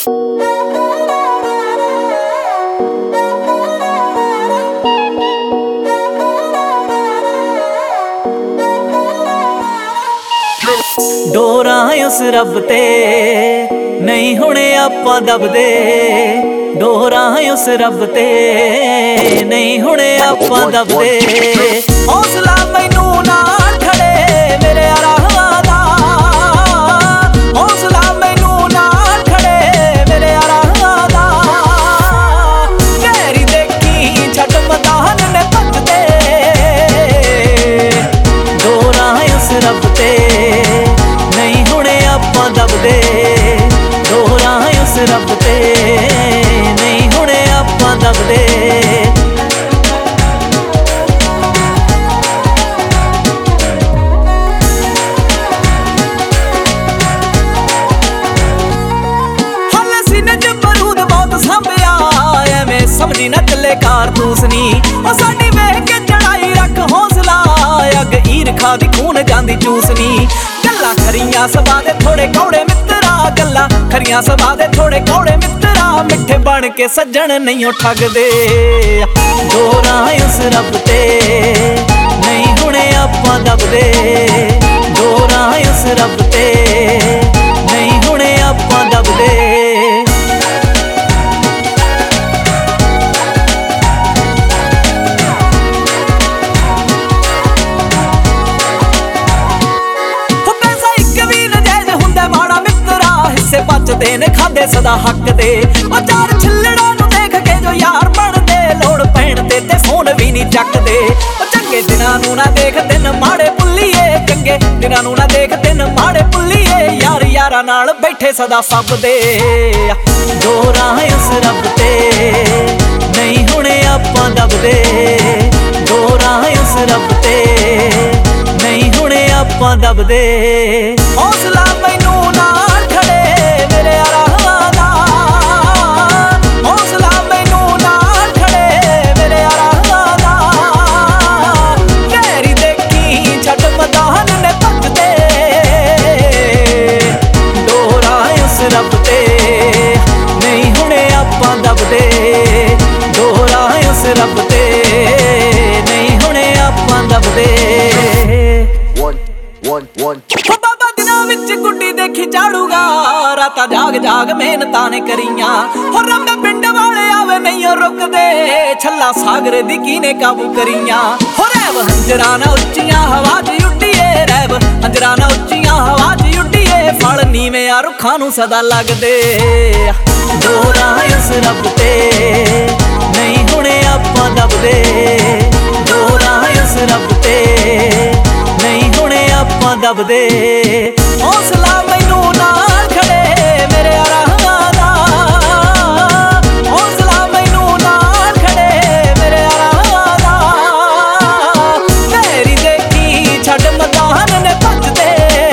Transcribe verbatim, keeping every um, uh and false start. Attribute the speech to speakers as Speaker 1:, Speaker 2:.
Speaker 1: डोरां उस रब ते नहीं हुणे आपां दबदे, डोरां उस रब ते नहीं हुणे आपां दबदे। हौसला मैनू ना खड़े मेरे राहां दा, हौसला मैनू ना खड़े मेरे राहां दा। गहरी देखी छड्ड मैदान ने भजदे, डोरां उस रब ते नहीं हुणे आपां दबदे, डोरां उस रब ते नहीं हुणे आपां दबदे। हाले सीने च बरूद बहुत सांभिया, एवें समझी ना चले कारतूस नी। ओ साडी वेख के चढ़ाई रख हौसला, अग ईरखा दी खून जांदी चूसनी। गल्लां खरियां सभा दे थोड़े कौड़े मित्तरा, गल्लां खरियां सभा दे थोड़े कौड़े मित्तरा। मिठे बन के सज्जन नहीं ठगदे, डोरां उस रब ते नहीं हुणे आपां दबदे, डोरां उस रब ते नहीं हुणे आपां दबदे। बचदे ने खादे सदा हक दे, ओ चार छिल्लड़ां नूं देख के जो यार बनदे, लोड़ पैण ते ते फोन भी नहीं चकदे। ओ चंगे दिनां नूं ना देख दिन माड़े भुल्लीए, चंगे दिनां नूं ना देख दिन माड़े भुल्लीए। यार यारां नाल बैठे सदा सभदे, डोरां उस रब ते नहीं हुणे आपां दबदे, डोरां उस रब ते नहीं हुणे आपां दबदे। हौसला मैनू ना खड़े मेरे राहां दा, हौसला मैनू ना खड़े मेरे राहां दा। गहरी देखी छड्ड मैदान ने भजदे, डोरां उस रब ते नहीं हुणे आपां दबदे, डोरां उस रब ते नहीं हुणे आपां दबदे।
Speaker 2: One, one, one.
Speaker 1: बाबा दिनां विच गुड्डी देखी झाड़ूगा, रातां जाग जाग मेहनतां ने करियां। हो रंबे पिंड वाले आवे नहीं रुकदे, छल्ला सागर दी कीने काबू करियां। हो रैब हंजरां ना उच्चियां हवा च उड्डीए, रैब हंजरां ना उच्चियां हवा च उड्डीए। फल नीवें आ रुखां नूं सदा लगदे, डोरां उस रब ते नहीं हुणे आपां दबदे, डोरां उस रब ते नहीं हुणे आपां दबदे। हौसला मैनू ना खड़े मेरे राहां दा, हौसला मैनू ना खड़े मेरे राहां दा। गहरी देखी छड्ड मैदान ने भजदे,